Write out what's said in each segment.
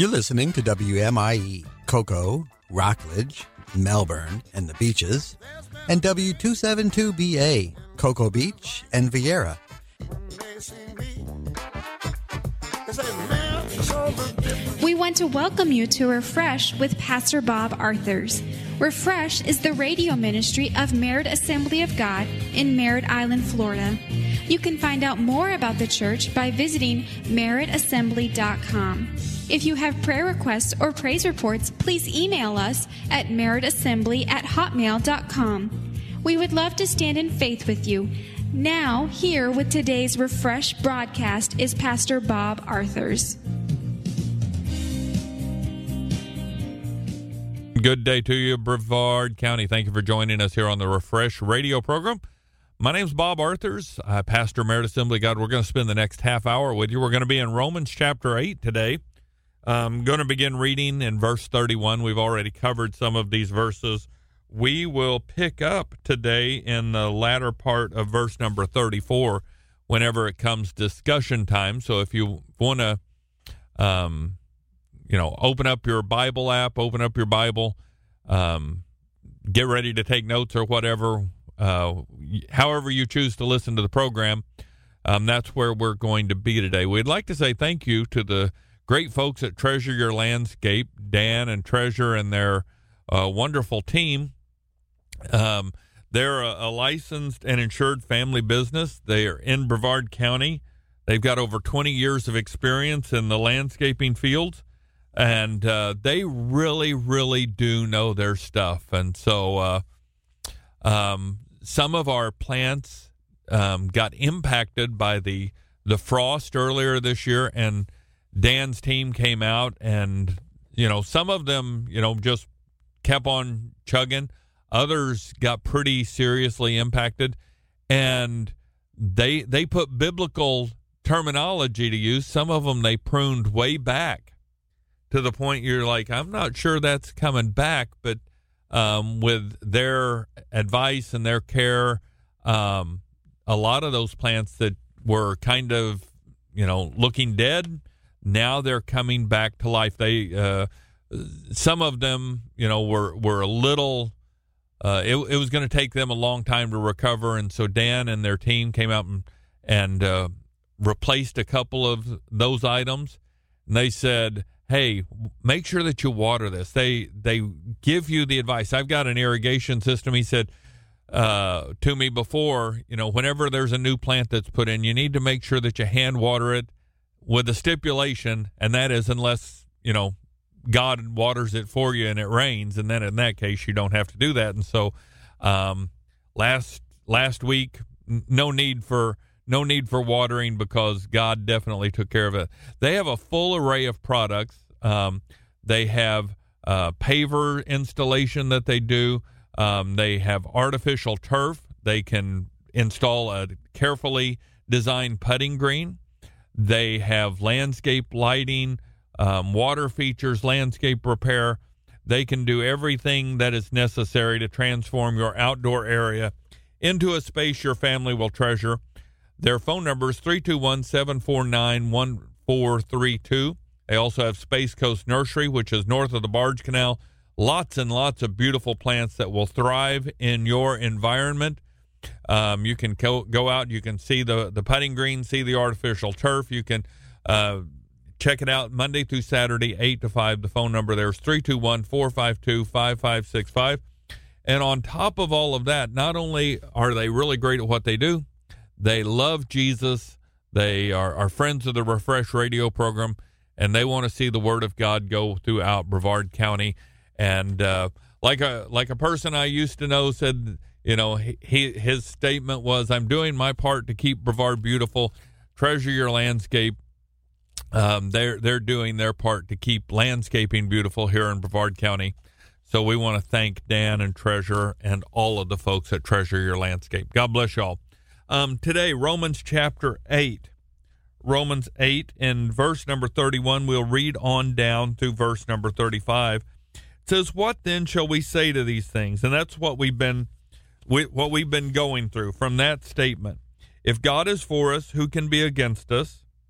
You're listening to WMIE, Cocoa, Rockledge, Melbourne, and the Beaches, and W272BA, Cocoa Beach and Vieira. We want to welcome you to Refresh with Pastor Bob Arthurs. Refresh is the radio ministry of Merritt Assembly of God in Merritt Island, Florida. You can find out more about the church by visiting merrittassembly.com. If you have prayer requests or praise reports, please email us at merrittassembly@hotmail.com. We would love to stand in faith with you. Now, here with today's Refresh broadcast is Pastor Bob Arthurs. Good day to you, Brevard County. Thank you for joining us here on the Refresh radio program. My name's Bob Arthurs. I pastor Merritt Assembly of God. We're going to spend the next half hour with you. We're going to be in Romans chapter 8 today. I'm going to begin reading in verse 31. We've already covered some of these verses. We will pick up today in the latter part of verse number 34 whenever it comes discussion time. So if you want to, open up your Bible app, open up your Bible, get ready to take notes or whatever, however you choose to listen to the program, that's where we're going to be today. We'd like to say thank you to the great folks at Treasure Your Landscape, Dan and Treasure and their wonderful team. They're a licensed and insured family business. They are in Brevard County. They've got over 20 years of experience in the landscaping fields, and they really, really do know their stuff. And so some of our plants got impacted by the frost earlier this year, and Dan's team came out and, some of them, just kept on chugging. Others got pretty seriously impacted, and they put biblical terminology to use. Some of them they pruned way back to the point you're like, I'm not sure that's coming back, but with their advice and their care, a lot of those plants that were kind of, looking dead, now they're coming back to life. They, some of them, were a little, it was going to take them a long time to recover. And so Dan and their team came out and replaced a couple of those items. And they said, hey, make sure that you water this. They give you the advice. I've got an irrigation system. He said to me before, whenever there's a new plant that's put in, you need to make sure that you hand water it with a stipulation, and that is unless, God waters it for you and it rains, and then in that case you don't have to do that. And so last week, no need for watering because God definitely took care of it. They have a full array of products. They have paver installation that they do. They have artificial turf. They can install a carefully designed putting green. They have landscape lighting, water features, landscape repair. They can do everything that is necessary to transform your outdoor area into a space your family will treasure. Their phone number is 321-749-1432. They also have Space Coast Nursery, which is north of the Barge Canal. Lots and lots of beautiful plants that will thrive in your environment. You can go out, you can see the putting green, see the artificial turf. You can check it out Monday through Saturday, 8 to 5. The phone number there is 321-452-5565. And on top of all of that, not only are they really great at what they do, they love Jesus. They are friends of the Refresh radio program, and they want to see the Word of God go throughout Brevard County. And like a person I used to know said, his statement was, I'm doing my part to keep Brevard beautiful. Treasure Your Landscape. They're doing their part to keep landscaping beautiful here in Brevard County. So we want to thank Dan and Treasure and all of the folks at Treasure Your Landscape. God bless y'all. Today, Romans chapter 8. Romans 8 in verse number 31. We'll read on down through verse number 35. It says, what then shall we say to these things? And that's what we've been going through from that statement. If God is for us, who can be against us?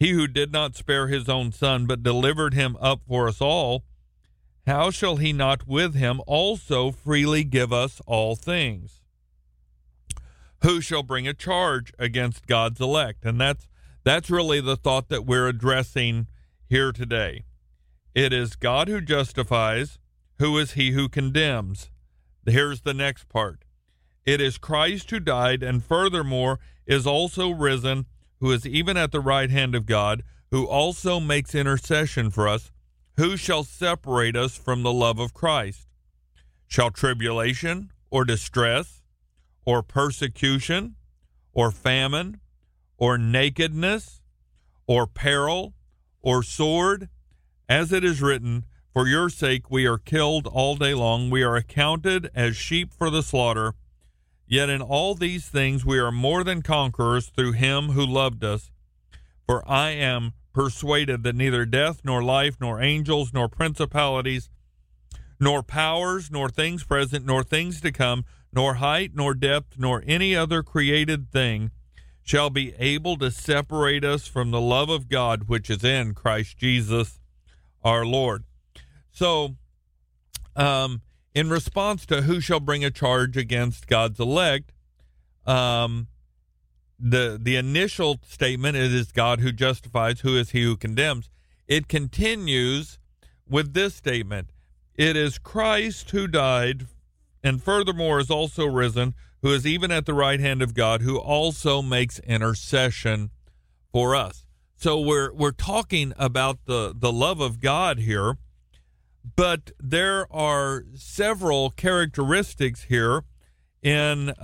he who did not spare his own son, but delivered him up for us all, how shall he not with him also freely give us all things? Who shall bring a charge against God's elect? And that's really the thought that we're addressing here today. It is God who justifies. Who is he who condemns? Here's the next part. It is Christ who died, and furthermore is also risen, who is even at the right hand of God, who also makes intercession for us. Who shall separate us from the love of Christ? Shall tribulation, or distress, or persecution, or famine, or nakedness, or peril, or sword? As it is written, for your sake we are killed all day long, we are accounted as sheep for the slaughter. Yet in all these things we are more than conquerors through him who loved us. For I am persuaded that neither death, nor life, nor angels, nor principalities, nor powers, nor things present, nor things to come, nor height, nor depth, nor any other created thing shall be able to separate us from the love of God which is in Christ Jesus our Lord. So, in response to who shall bring a charge against God's elect, the initial statement, it is God who justifies, who is he who condemns. It continues with this statement, it is Christ who died, and furthermore is also risen, who is even at the right hand of God, who also makes intercession for us. So we're talking about the love of God here, but there are several characteristics here in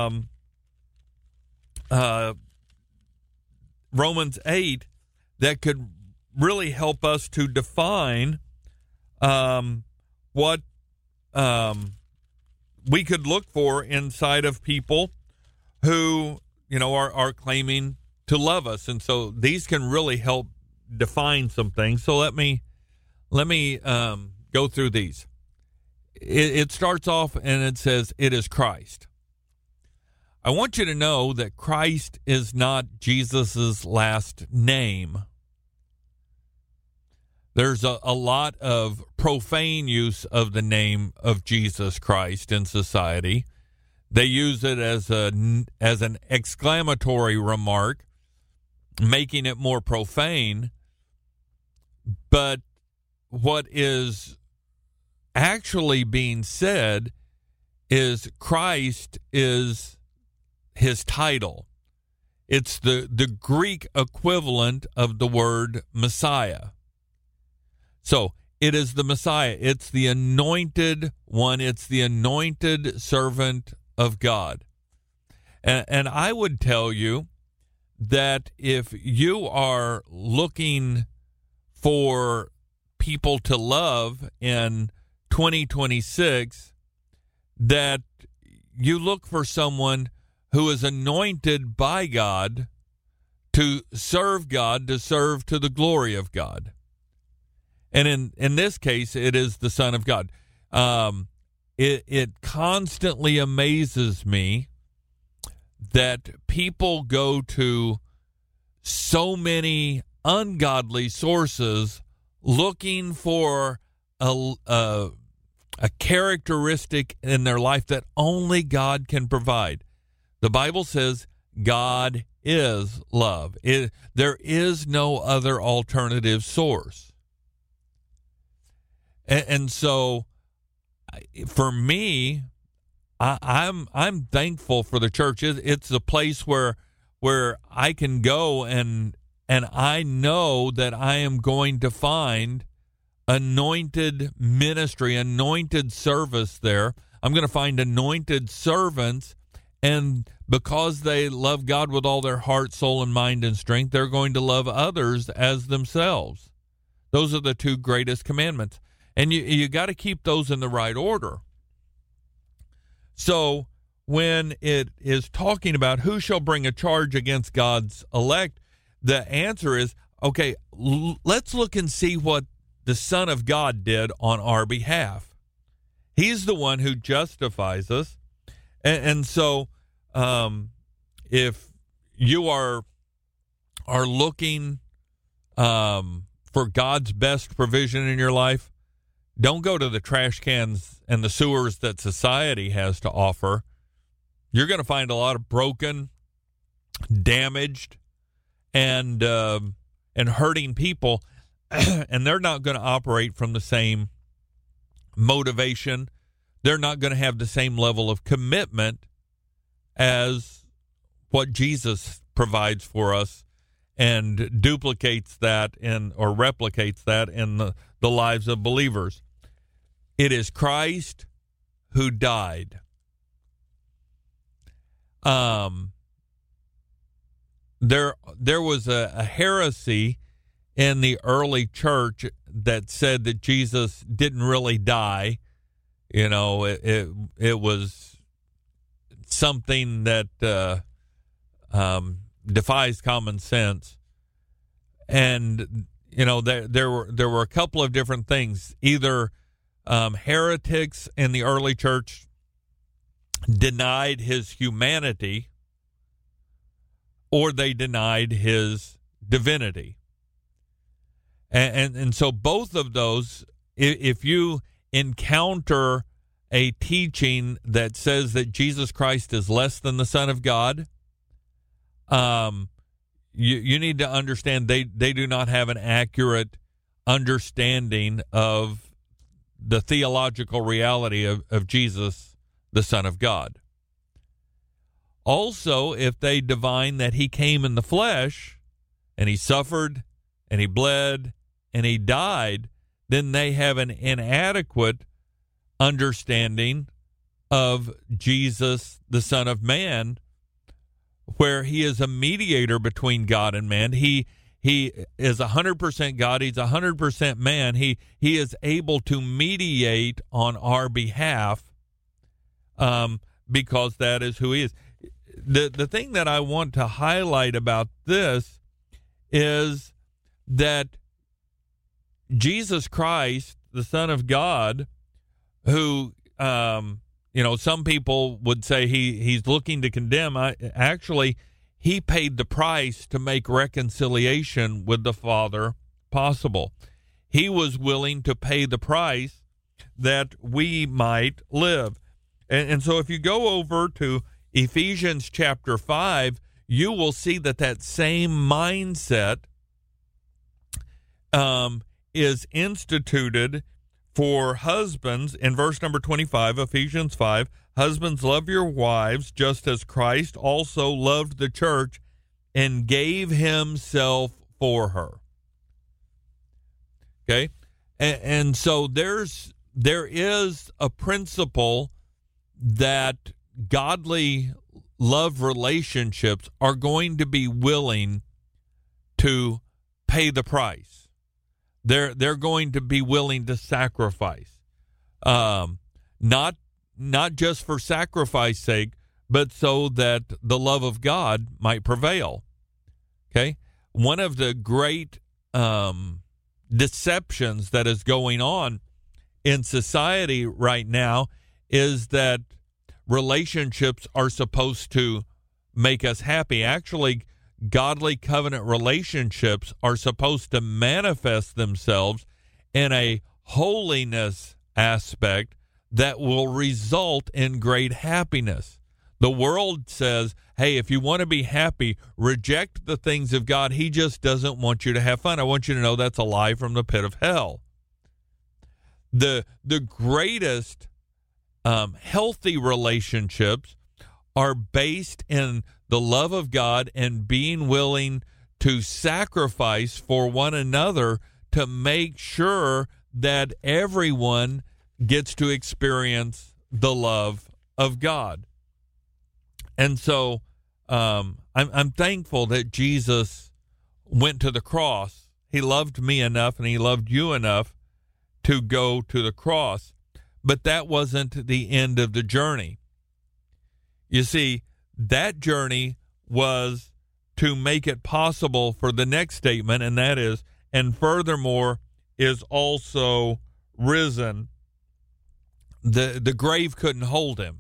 Romans 8 that could really help us to define what we could look for inside of people who, are claiming to love us. And so these can really help define some things. So let me go through these. It starts off and it says, it is Christ. I want you to know that Christ is not Jesus's last name. There's a lot of profane use of the name of Jesus Christ in society. They use it as an exclamatory remark, making it more profane. But what is actually being said is Christ is his title. It's the Greek equivalent of the word Messiah. So it is the Messiah. It's the anointed one. It's the anointed servant of God. And I would tell you that if you are looking for people to love in 2026, that you look for someone who is anointed by God to serve to the glory of God. And in this case, it is the Son of God. It constantly amazes me that people go to so many ungodly sources looking for a characteristic in their life that only God can provide. The Bible says God is love. There is no other alternative source. And so, for me, I'm thankful for the church. It's a place where I can go and I know that I am going to find anointed ministry, anointed service there. I'm going to find anointed servants, and because they love God with all their heart, soul, and mind and strength, they're going to love others as themselves. Those are the two greatest commandments. And you got to keep those in the right order. So when it is talking about who shall bring a charge against God's elect, the answer is, okay, let's look and see what the Son of God did on our behalf. He's the one who justifies us. And so if you are looking for God's best provision in your life, don't go to the trash cans and the sewers that society has to offer. You're going to find a lot of broken, damaged, and hurting people, and they're not going to operate from the same motivation. They're not going to have the same level of commitment as what Jesus provides for us and duplicates that or replicates that in the lives of believers. It is Christ who died. There was a heresy in the early church that said that Jesus didn't really die. You know, it was something that defies common sense. And you know, there were a couple of different things. Either heretics in the early church denied his humanity, or they denied his divinity. And so both of those, if you encounter a teaching that says that Jesus Christ is less than the Son of God, you need to understand they do not have an accurate understanding of the theological reality of Jesus, the Son of God. Also, if they divine that he came in the flesh and he suffered and he bled and he died, then they have an inadequate understanding of Jesus, the Son of Man, where he is a mediator between God and man. He is 100% God. He's 100% man. He is able to mediate on our behalf because that is who he is. The thing that I want to highlight about this is that Jesus Christ, the Son of God, who some people would say he's looking to condemn. Actually, he paid the price to make reconciliation with the Father possible. He was willing to pay the price that we might live. And so if you go over to Ephesians chapter 5, you will see that same mindset is instituted for husbands in verse number 25, Ephesians 5. Husbands, love your wives just as Christ also loved the church and gave himself for her. Okay? And so there is a principle that godly love relationships are going to be willing to pay the price. They're going to be willing to sacrifice, not just for sacrifice's sake, but so that the love of God might prevail. Okay, one of the great deceptions that is going on in society right now is that relationships are supposed to make us happy. Actually, godly covenant relationships are supposed to manifest themselves in a holiness aspect that will result in great happiness. The world says, hey, if you want to be happy, reject the things of God. He just doesn't want you to have fun. I want you to know that's a lie from the pit of hell. The greatest healthy relationships are based in the love of God and being willing to sacrifice for one another to make sure that everyone gets to experience the love of God. And so I'm thankful that Jesus went to the cross. He loved me enough and he loved you enough to go to the cross. But that wasn't the end of the journey. You see, that journey was to make it possible for the next statement, and that is, and furthermore is also risen. The grave couldn't hold him.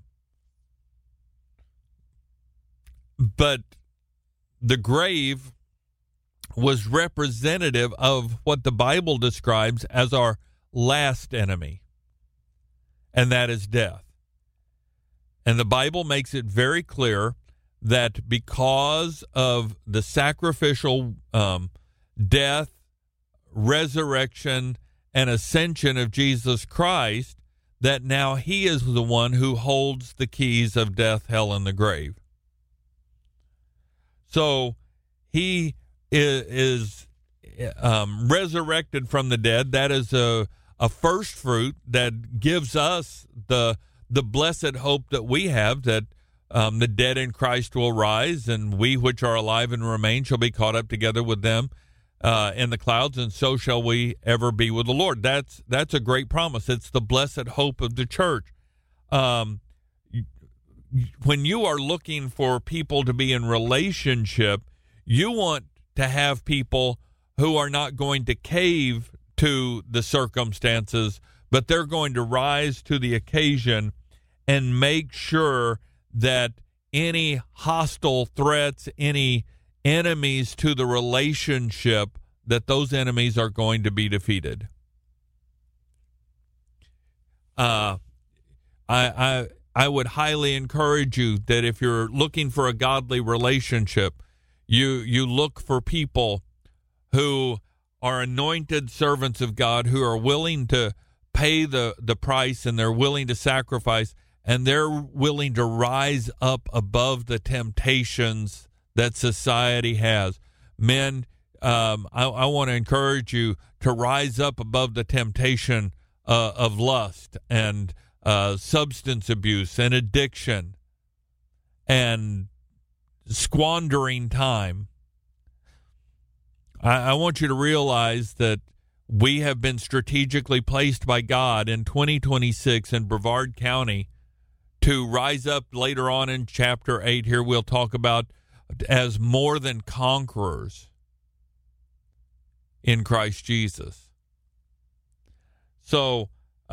But the grave was representative of what the Bible describes as our last enemy, and that is death. And the Bible makes it very clear that because of the sacrificial death, resurrection, and ascension of Jesus Christ, that now he is the one who holds the keys of death, hell, and the grave. So he is resurrected from the dead. That is a first fruit that gives us the blessed hope that we have, that the dead in Christ will rise, and we which are alive and remain shall be caught up together with them in the clouds, and so shall we ever be with the Lord. That's a great promise. It's the blessed hope of the church. When you are looking for people to be in relationship, you want to have people who are not going to cave to the circumstances, but they're going to rise to the occasion and make sure that any hostile threats, any enemies to the relationship, that those enemies are going to be defeated. I would highly encourage you that if you're looking for a godly relationship, you look for people who are anointed servants of God, who are willing to pay the price, and they're willing to sacrifice, and they're willing to rise up above the temptations that society has. Men, I want to encourage you to rise up above the temptation of lust and substance abuse and addiction and squandering time. I want you to realize that we have been strategically placed by God in 2026 in Brevard County to rise up. Later on in chapter 8 here, we'll talk about as more than conquerors in Christ Jesus. So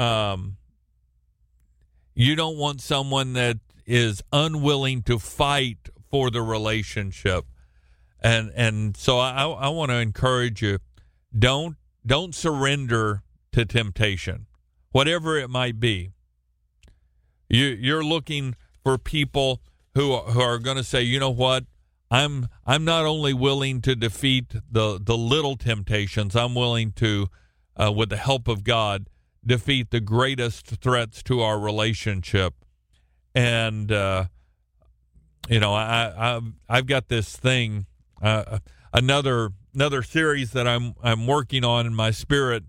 you don't want someone that is unwilling to fight for the relationship. And so I want to encourage you, don't surrender to temptation, whatever it might be. You're looking for people who are going to say, you know what, I'm not only willing to defeat the little temptations, I'm willing to, with the help of God, defeat the greatest threats to our relationship. And I've got this thing, another series that I'm working on in my spirit,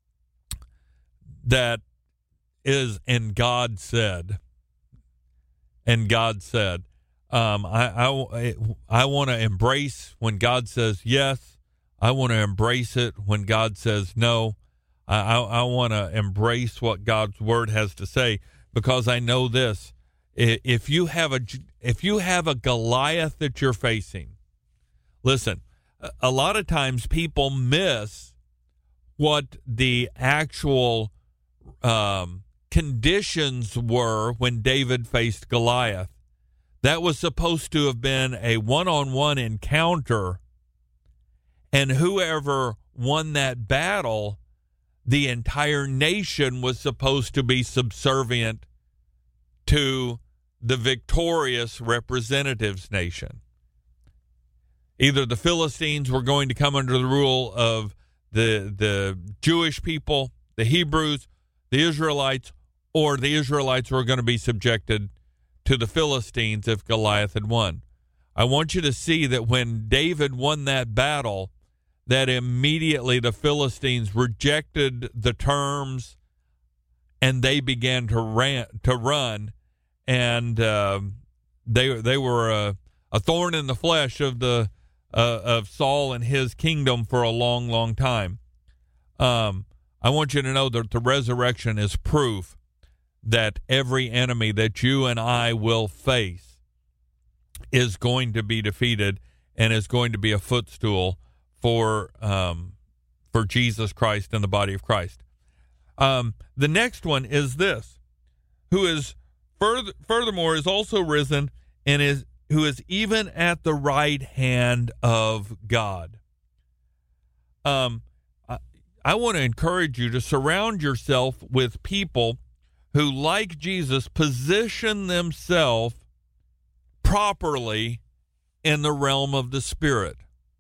that is "And God Said." And God said, I want to embrace when God says yes. I want to embrace it when God says no. I want to embrace what God's word has to say, because I know this: if you have a Goliath that you're facing, listen, a lot of times people miss what the actual conditions were when David faced Goliath. That was supposed to have been a one-on-one encounter, and whoever won that battle, the entire nation was supposed to be subservient to the victorious representative's nation. Either the Philistines were going to come under the rule of the Jewish people, the Hebrews, the Israelites, or the Israelites were going to be subjected to the Philistines if Goliath had won. I want you to see that when David won that battle, that immediately the Philistines rejected the terms, and they began to run, and they were a thorn in the flesh of Saul and his kingdom for a long, long time. I want you to know that the resurrection is proof that every enemy that you and I will face is going to be defeated and is going to be a footstool for Jesus Christ and the body of Christ. The next one is this: who is furthermore is also risen and who is even at the right hand of God. I want to encourage you to surround yourself with people who, like Jesus, position themselves properly in the realm of the Spirit.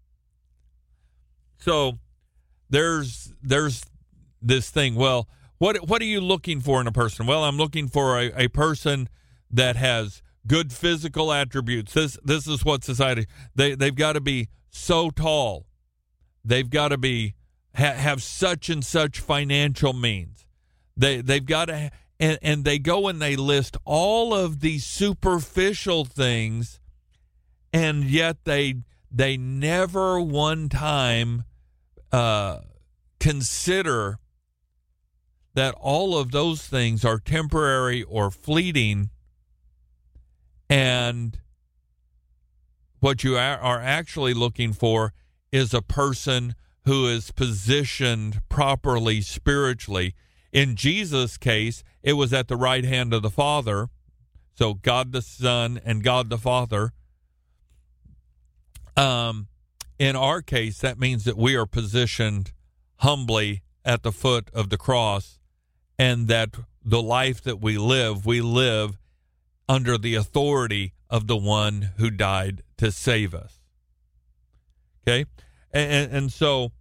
So there's this thing. Well, what are you looking for in a person? Well, I'm looking for a person that has good physical attributes. This is what society, they've got to be so tall. They've got to be have such and such financial means. They've got to, and they go and they list all of these superficial things, and yet they never one time consider that all of those things are temporary or fleeting, and what you are actually looking for is a person who is positioned properly spiritually. In Jesus' case, it was at the right hand of the Father, so God the Son and God the Father. In our case, that means that we are positioned humbly at the foot of the cross, and that the life that we live under the authority of the one who died to save us. Okay? And so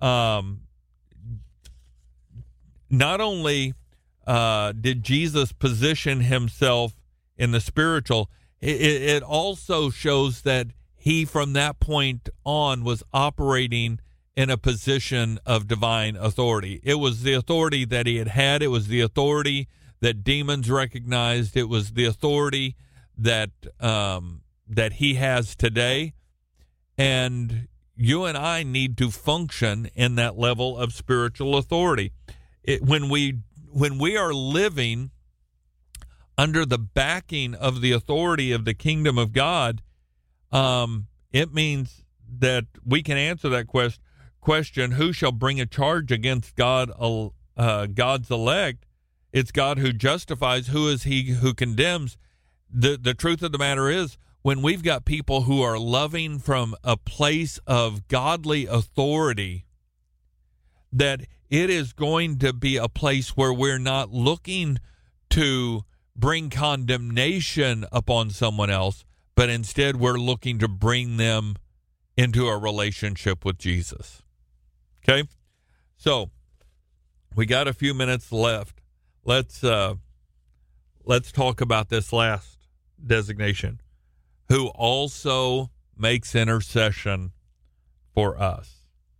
not only did Jesus position himself in the spiritual, it also shows that he, from that point on, was operating in a position of divine authority. It was the authority that he had. It was the authority that demons recognized. It was the authority that that he has today. And you and I need to function in that level of spiritual authority. When we are living under the backing of the authority of the kingdom of God, it means that we can answer that question, who shall bring a charge against God's elect? It's God who justifies. Who is he who condemns? The truth of the matter is, when we've got people who are loving from a place of godly authority, that it is going to be a place where we're not looking to bring condemnation upon someone else, but instead we're looking to bring them into a relationship with Jesus. Okay? So, we got a few minutes left. Let's talk about this last designation, who also makes intercession for us.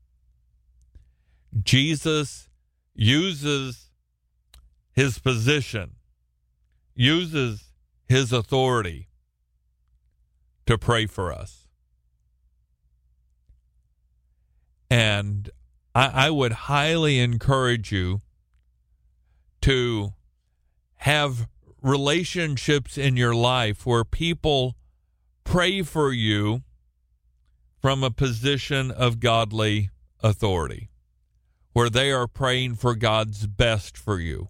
Jesus uses his position, uses his authority to pray for us. And I would highly encourage you to have relationships in your life where people pray for you from a position of godly authority, where they are praying for God's best for you.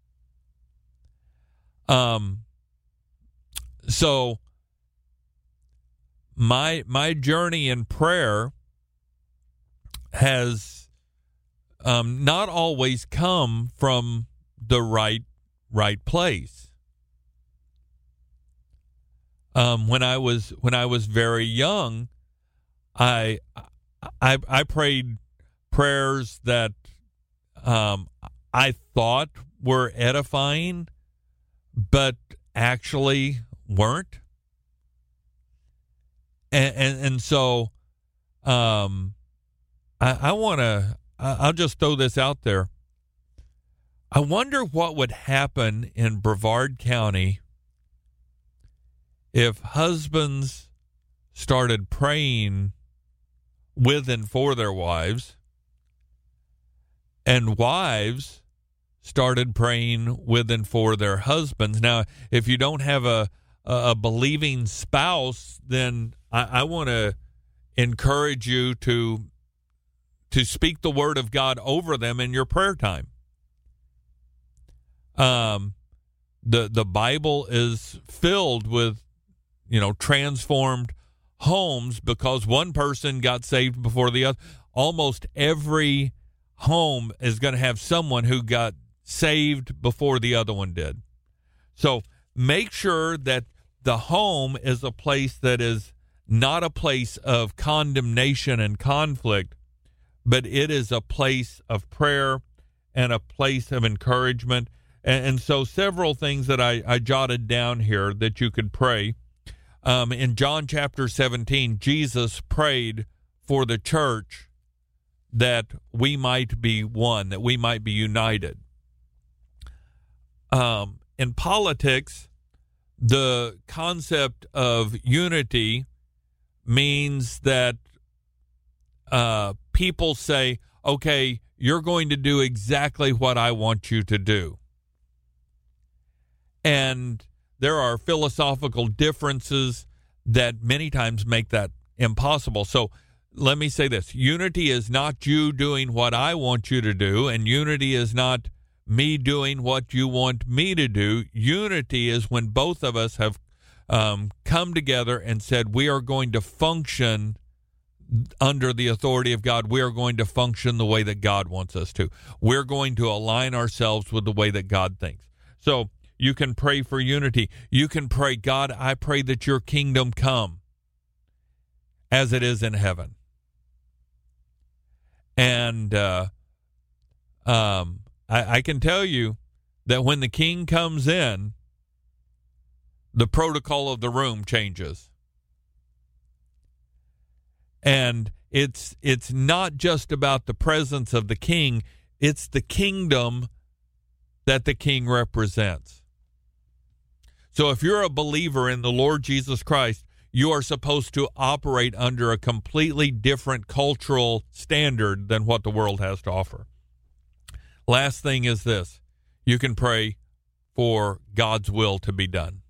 So my journey in prayer has not always come from the right place. When I was very young, I prayed prayers that I thought were edifying, but actually weren't. And so I'll just throw this out there. I wonder what would happen in Brevard County if husbands started praying with and for their wives, and wives started praying with and for their husbands. Now, if you don't have a believing spouse, then I want to encourage you to speak the word of God over them in your prayer time. The Bible is filled with, transformed homes because one person got saved before the other. almost every home is going to have someone who got saved before the other one did. So make sure that the home is a place that is not a place of condemnation and conflict, but it is a place of prayer and a place of encouragement. And so several things that I jotted down here that you could pray. In John chapter 17, Jesus prayed for the church that we might be one, that we might be united. In politics, the concept of unity means that people say, okay, you're going to do exactly what I want you to do. And there are philosophical differences that many times make that impossible. So let me say this. Unity is not you doing what I want you to do, and unity is not me doing what you want me to do. Unity is when both of us have come together and said, we are going to function under the authority of God. We are going to function the way that God wants us to. We're going to align ourselves with the way that God thinks. So you can pray for unity. You can pray, God, I pray that your kingdom come as it is in heaven. And I can tell you that when the king comes in, the protocol of the room changes. And it's not just about the presence of the king, it's the kingdom that the king represents. So if you're a believer in the Lord Jesus Christ, you are supposed to operate under a completely different cultural standard than what the world has to offer. Last thing is this. You can pray for God's will to be done.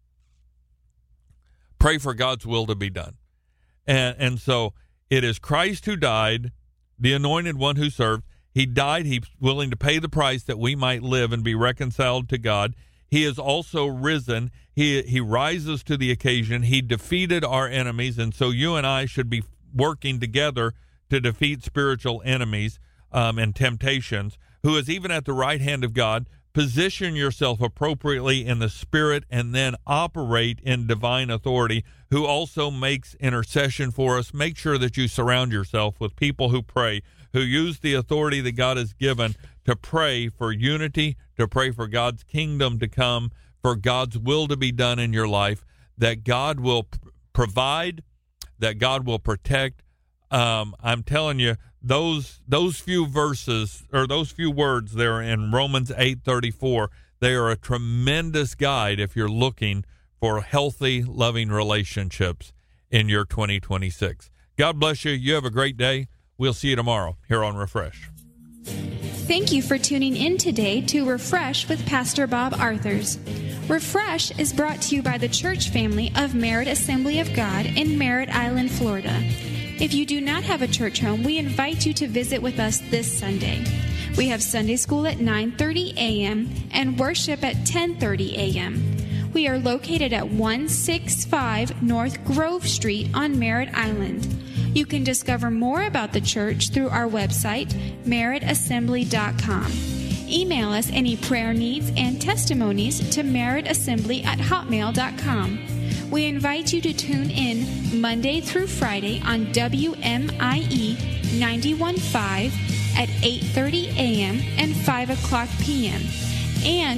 Pray for God's will to be done. And so it is Christ who died, the anointed one who served. He died. He's willing to pay the price that we might live and be reconciled to God. He is also risen. He rises to the occasion. He defeated our enemies, and so you and I should be working together to defeat spiritual enemies and temptations, who is even at the right hand of God. Position yourself appropriately in the Spirit and then operate in divine authority, who also makes intercession for us. Make sure that you surround yourself with people who pray, who use the authority that God has given to pray for unity, to pray for God's kingdom to come, for God's will to be done in your life, that God will provide, that God will protect. I'm telling you, those few verses, or those few words there in Romans 8:34, they are a tremendous guide if you're looking for healthy, loving relationships in your 2026. God bless you. You have a great day. We'll see you tomorrow here on Refresh. Thank you for tuning in today to Refresh with Pastor Bob Arthurs. Refresh is brought to you by the church family of Merritt Assembly of God in Merritt Island, Florida. If you do not have a church home, we invite you to visit with us this Sunday. We have Sunday school at 9:30 a.m. and worship at 10:30 a.m. We are located at 165 North Grove Street on Merritt Island. You can discover more about the church through our website, merrittassembly.com. Email us any prayer needs and testimonies to merrittassembly@hotmail.com. We invite you to tune in Monday through Friday on WMIE 91.5 at 8:30 a.m. and 5 o'clock p.m. and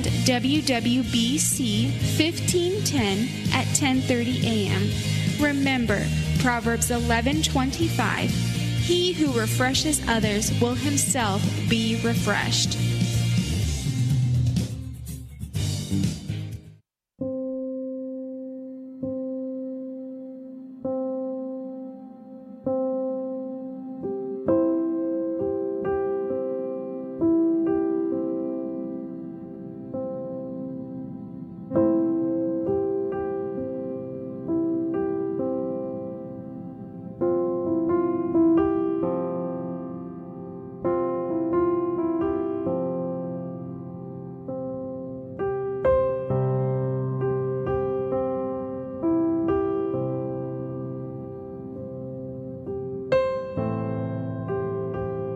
WWBC 1510 at 10:30 a.m. Remember, Proverbs 11:25, he who refreshes others will himself be refreshed.